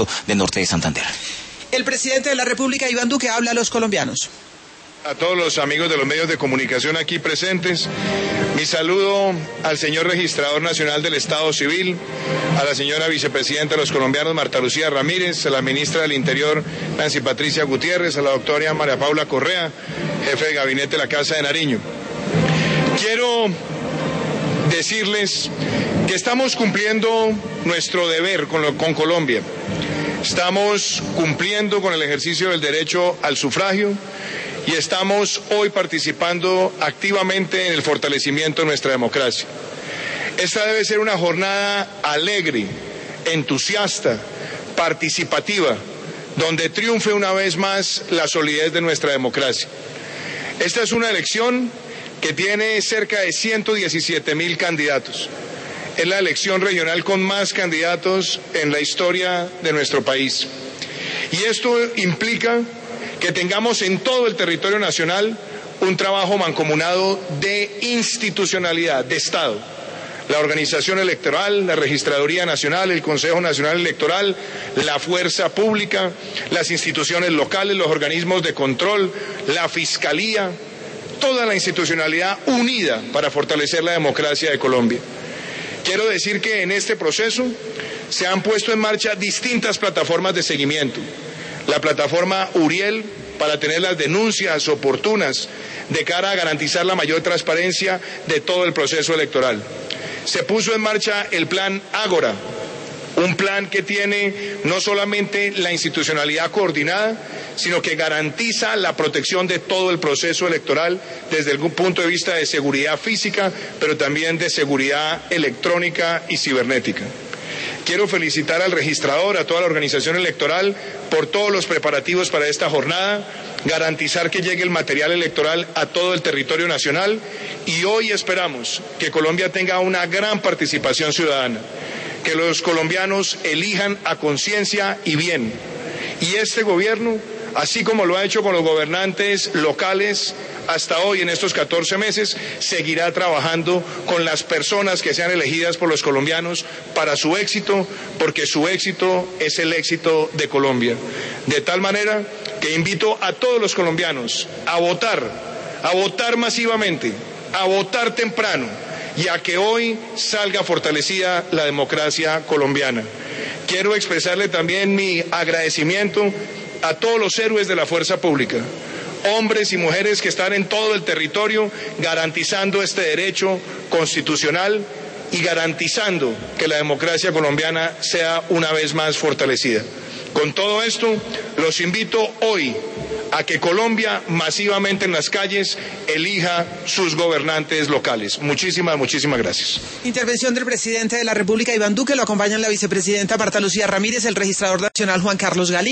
departamento del norte de Santander. El presidente de la República, Iván Duque, habla a los colombianos. A todos los amigos de los medios de comunicación aquí presentes, mi saludo al señor registrador nacional del Estado Civil, a la señora vicepresidenta de los colombianos, Marta Lucía Ramírez, a la ministra del Interior, Nancy Patricia Gutiérrez, a la doctora María Paula Correa, jefe de gabinete de la Casa de Nariño. Quiero decirles que estamos cumpliendo nuestro deber con Colombia. Estamos cumpliendo con el ejercicio del derecho al sufragio y estamos hoy participando activamente en el fortalecimiento de nuestra democracia. Esta debe ser una jornada alegre, entusiasta, participativa, donde triunfe una vez más la solidez de nuestra democracia. Esta es una elección que tiene cerca de 117.000 candidatos. Es la elección regional con más candidatos en la historia de nuestro país. Y esto implica que tengamos en todo el territorio nacional un trabajo mancomunado de institucionalidad, de Estado. La organización electoral, la Registraduría Nacional, el Consejo Nacional Electoral, la fuerza pública, las instituciones locales, los organismos de control, la Fiscalía, toda la institucionalidad unida para fortalecer la democracia de Colombia. Quiero decir que en este proceso se han puesto en marcha distintas plataformas de seguimiento. La plataforma Uriel, para tener las denuncias oportunas de cara a garantizar la mayor transparencia de todo el proceso electoral. Se puso en marcha el plan Ágora, un plan que tiene no solamente la institucionalidad coordinada, sino que garantiza la protección de todo el proceso electoral desde el punto de vista de seguridad física, pero también de seguridad electrónica y cibernética. Quiero felicitar al registrador, a toda la organización electoral por todos los preparativos para esta jornada, garantizar que llegue el material electoral a todo el territorio nacional y hoy esperamos que Colombia tenga una gran participación ciudadana, que los colombianos elijan a conciencia y bien. Y este gobierno, así como lo ha hecho con los gobernantes locales hasta hoy en estos 14 meses, seguirá trabajando con las personas que sean elegidas por los colombianos para su éxito, porque su éxito es el éxito de Colombia. De tal manera que invito a todos los colombianos a votar masivamente, a votar temprano y a que hoy salga fortalecida la democracia colombiana. Quiero expresarle también mi agradecimiento a todos los héroes de la fuerza pública, hombres y mujeres que están en todo el territorio garantizando este derecho constitucional y garantizando que la democracia colombiana sea una vez más fortalecida. Con todo esto, los invito hoy a que Colombia masivamente en las calles elija sus gobernantes locales. Muchísimas gracias. Intervención del presidente de la República, Iván Duque. Lo acompañan la vicepresidenta Marta Lucía Ramírez, el registrador nacional Juan Carlos Galí.